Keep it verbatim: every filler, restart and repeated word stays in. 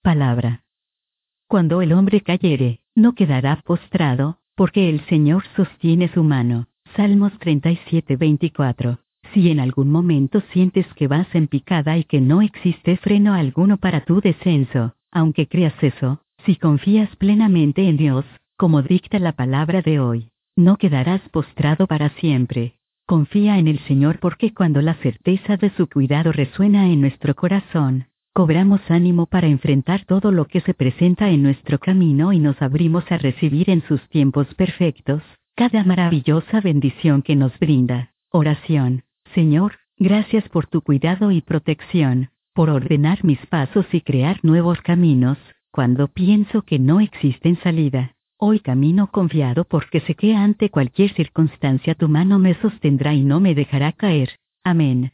Palabra. Cuando el hombre cayere, no quedará postrado, porque el Señor sostiene su mano. Salmos treinta y siete, veinticuatro. Si en algún momento sientes que vas en picada y que no existe freno alguno para tu descenso, aunque creas eso, si confías plenamente en Dios, como dicta la palabra de hoy, no quedarás postrado para siempre. Confía en el Señor porque cuando la certeza de su cuidado resuena en nuestro corazón, cobramos ánimo para enfrentar todo lo que se presenta en nuestro camino y nos abrimos a recibir en sus tiempos perfectos cada maravillosa bendición que nos brinda. Oración. Señor, gracias por tu cuidado y protección, por ordenar mis pasos y crear nuevos caminos, cuando pienso que no existen salida. Hoy camino confiado porque sé que ante cualquier circunstancia tu mano me sostendrá y no me dejará caer. Amén.